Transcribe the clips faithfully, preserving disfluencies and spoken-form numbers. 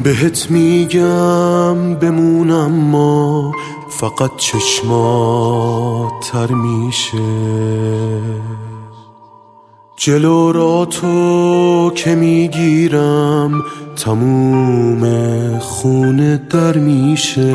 بهت میگم بمونم ما فقط چشمات تر میشه، جلو را تو که میگیرم تموم خونه در میشه.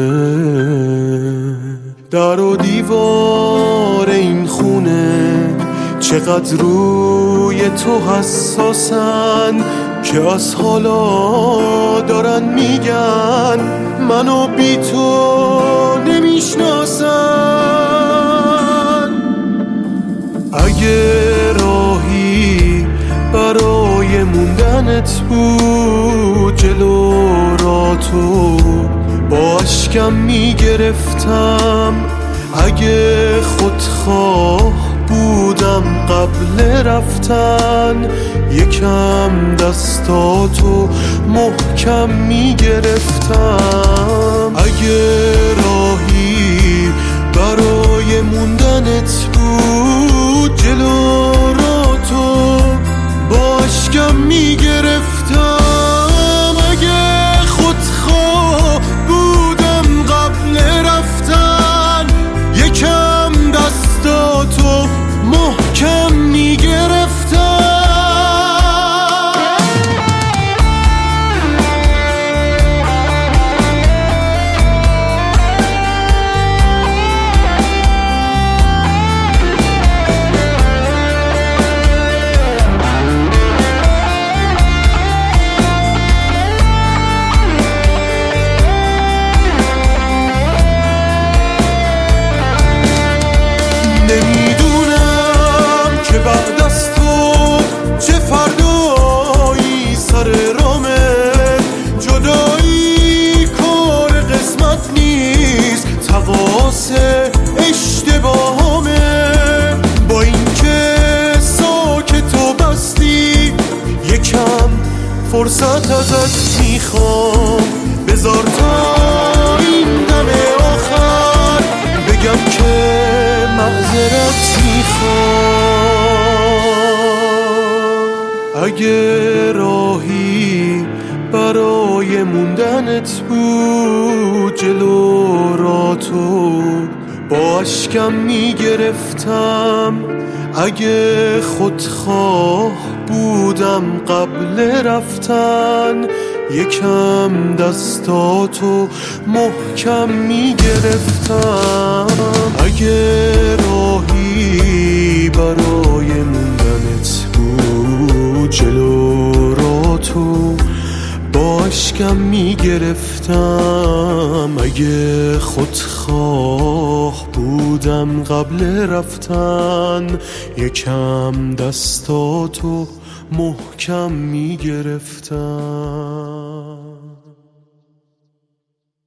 در و دیوار این خونه چقدر روی تو حساسن که از حالا دارن میگن منو بی تو نمیشناسن. اگه راهی برای موندنت بود جلو را تو با اشکم میگرفتم، اگه خودخواه بودم قبل رفتن یکم دستاتو محکم میگرفتم. اگه راهی برای موندنت بود جلو را تو با اشکم میگرفتم، اگه خودخواه بودم قبل رفتن یکم دستاتو محکم میگرفتم. نمیدونم که بعد از تو چه فردایی سر رامه، جدایی کار قسمت نیست تقاصه اشتباهامه. با اینکه ساکت و بستی یکم فرصت ازت میخوام، بذار تا این دم آخر بگم که معذرت میخوام. اگه راهی برای موندنت بود جلو را تو با اشکم میگرفتم، اگه خودخواه بودم قبل رفتن یکم دستاتو محکم میگرفتم. اگه راهی برای موندنت بود جلو را تو با اشکم میگرفتم، اگه خودخواه بودم قبل رفتن یکم دستاتو محکم میگرفتم.